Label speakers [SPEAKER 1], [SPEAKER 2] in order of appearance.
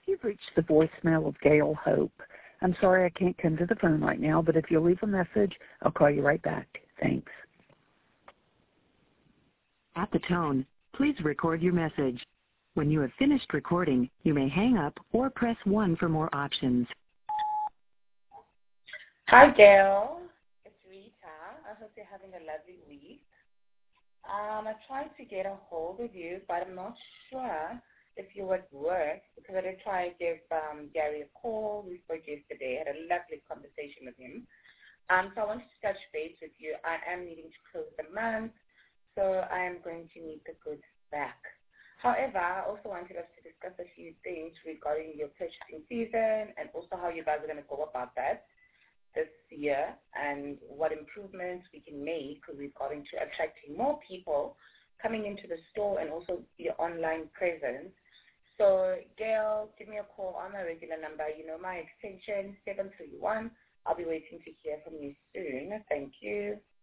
[SPEAKER 1] You've reached the voicemail of Gail Hope. I'm sorry I can't come to the phone right now, but if you'll leave a message, I'll call you right back. Thanks.
[SPEAKER 2] At the tone, please record your message. When you have finished recording, you may hang up or press 1 for more options.
[SPEAKER 3] Hi, Gail. It's Rita. I hope you're having a lovely week. I tried to get a hold of you, but I'm not sure if you're at work because I did try to give Gary a call. We spoke yesterday, had a lovely conversation with him. So I wanted to touch base with you. I am needing to close the month, so I am going to need the goods back. However, I also wanted us to discuss a few things regarding your purchasing season and also how you guys are going to go about that this year and what improvements we can make regarding to attracting more people coming into the store and also your online presence. So, Gail, give me a call on my regular number. You know my extension, 731. I'll be waiting to hear from you soon. Thank you.